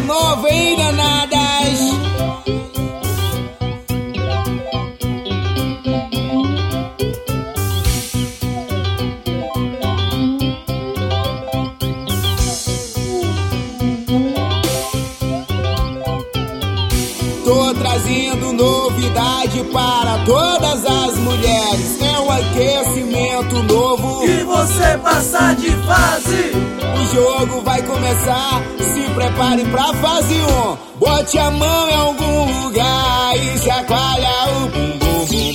nova, hein, danadas? Tô trazendo novidade para todas as mulheres. É um aquecimento novo e você passar de fase. O jogo vai começar, se prepare pra fase 1. Bote a mão em algum lugar e chacoalha o bumbum.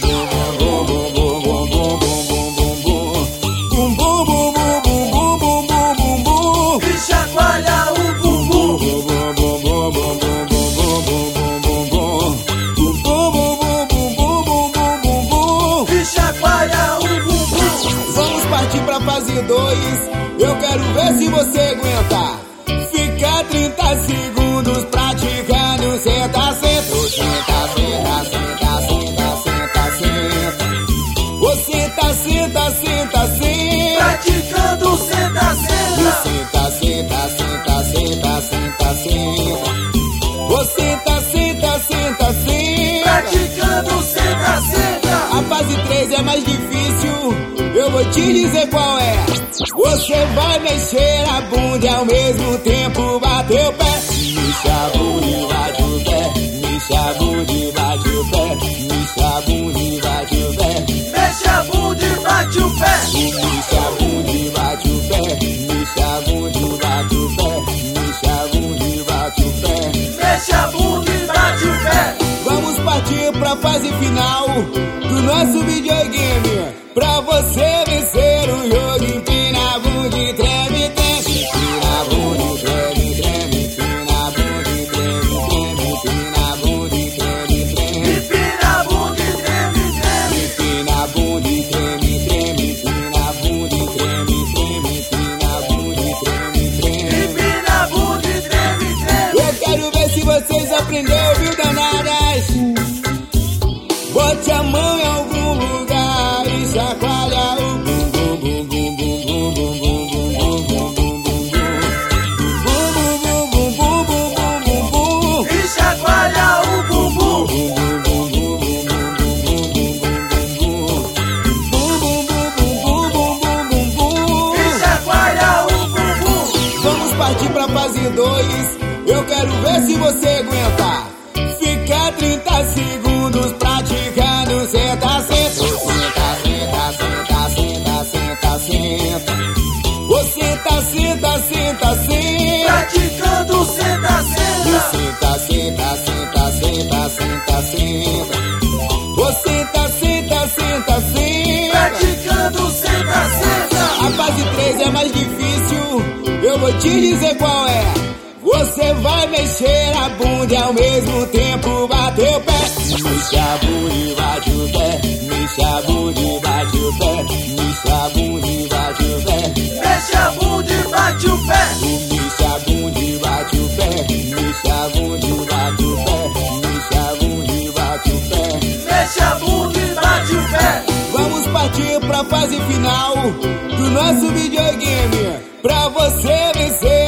Fase 2, eu quero ver se você aguenta. Fica 30 segundos praticando. Senta, senta, senta, senta, senta, senta, senta, senta. Você tá senta, senta, senta. Praticando senta, senta. Senta, senta, senta, senta, senta, senta. Você tá senta, senta, senta. Praticando senta, senta. A fase 3 é mais difícil, eu vou te dizer qual é. Você vai mexer a bunda e ao mesmo tempo bater o pé. Mexa a bunda e bate o pé. Mexa a bunda e bate o pé. Mexa a bunda e bate o pé. Mexa a bunda e bate o pé. Mexa a bunda e bate o pé. Mexa a bunda e bate o pé. Mexa a bunda e bate o pé. Mexa a bunda e bate o pé. Vamos partir pra fase final do nosso videogame. Pra você vencer o jogo, empina a bunda e treme, treme. Empina a bunda e treme, treme. Empina a bunda e treme, treme. Empina a bunda e treme, treme. Empina a bunda e treme, treme. Empina a bunda e treme, treme. Empina a bunda e treme, treme. Empina a bunda e treme, treme. Empina a bunda e treme, treme. Eu quero ver se vocês aprenderam, viu, danadas? Bote a mão em algum lugar e chacoalha o bumbum, bumbum, bumbum, bumbum, bumbum, bumbum, bumbum, bumbum, bumbum, e chacoalha o bumbum. E chacoalha o bumbum. Vamos partir pra fase 2. Eu quero ver se você aguenta. Fica 30 segundos praticando. Senta, senta, senta, senta, senta, senta, senta, senta. Você tá senta, senta, senta. Praticando senta, senta. Senta, senta, senta, senta, senta, senta. Você tá senta, senta, senta. Praticando senta, senta. A fase 3 é mais difícil, eu vou te dizer qual é. Você vai mexer a bunda e ao mesmo tempo bater o pé. Mexa a bunda e bate o pé. Mexa a bunda e bate o pé. Mexa a bunda e bate o pé. Mexa a bunda e bate o pé. Mexa a bunda e bate o pé. Mexa a bunda e bate o pé. Mexa a bunda e bate o pé. Mexa a bunda e bate o pé. Vamos partir pra fase final do nosso videogame. Pra você vencer